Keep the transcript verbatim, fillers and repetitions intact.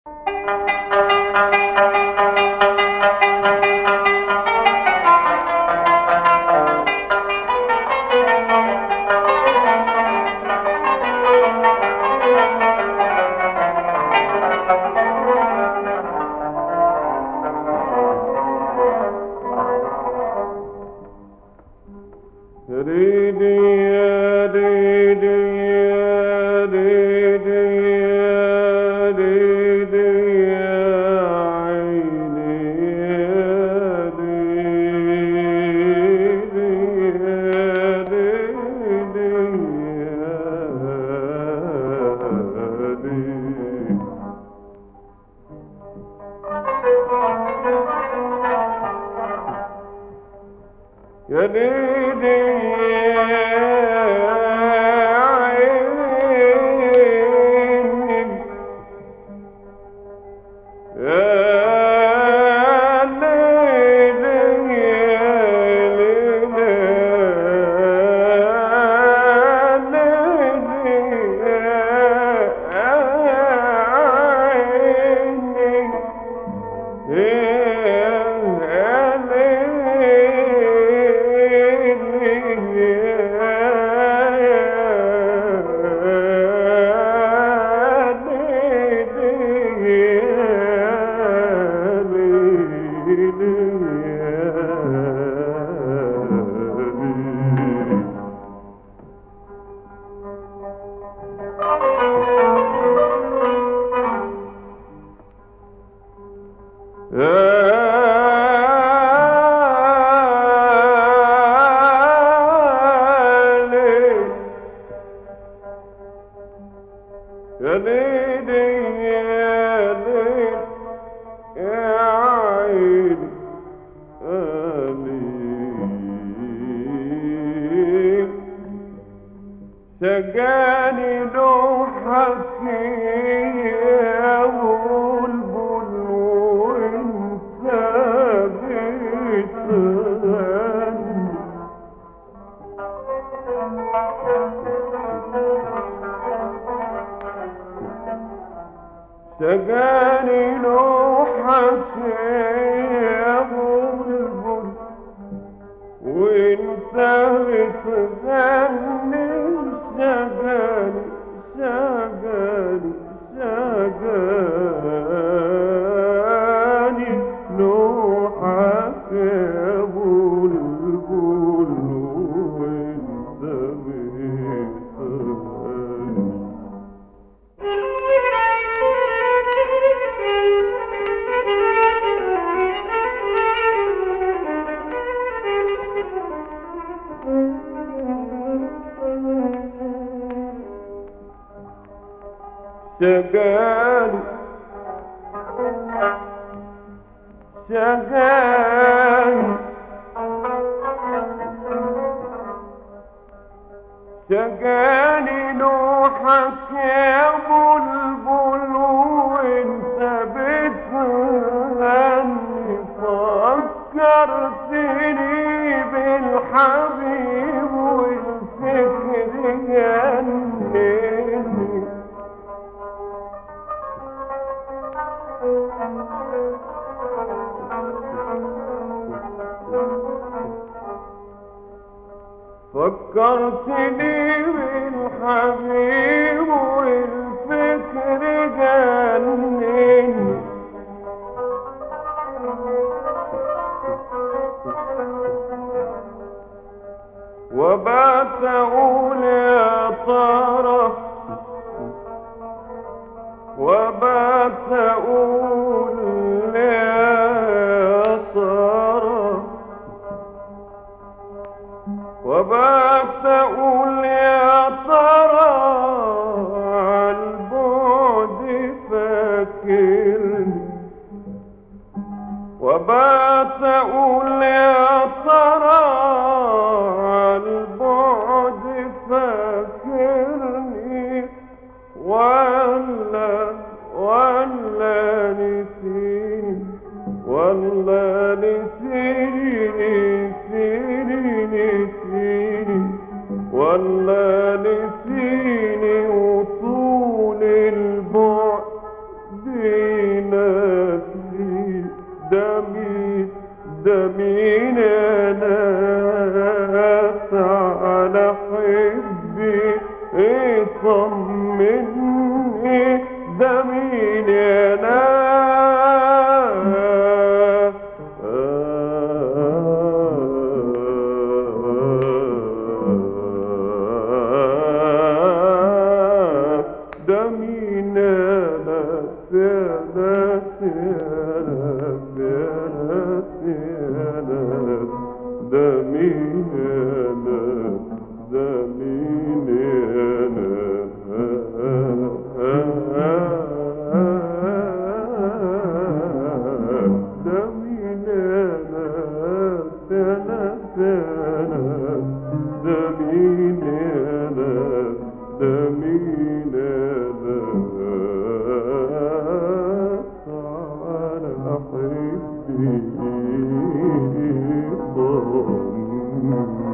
سجاني نوحك يا بلبل وانت بتغني سجاني نوحك يا بلبل وانت بتغني سجاني سجاني سجاني نوحك يا بلبل وانت بتغني شجاني شجاني شجاني نوحك يا بلبل وانت بتغني فكرتني بالحبيب والفكر جنني فكرتني بالحبيب والفكر جنني وبات أقول يا ترى وبات أقول يا ترى وبات أقول يا ترى عالبعد فاكرني وبات أقول يا ترى عالبعد فاكرني ولا ولا نسيني ولا نسيني نسيني نسيني ولا نسيني وطول البعد ده مين يا ناس على حبي يطمني؟ ده مين يا ناس ده مين يا ناس يا ناس يا ناس يا ناس ده مين يا ناس ده مين يا ناس ده مين يا ناس يا ناس يا ناس ده مين يا ناس ده مين يا ناس على حبي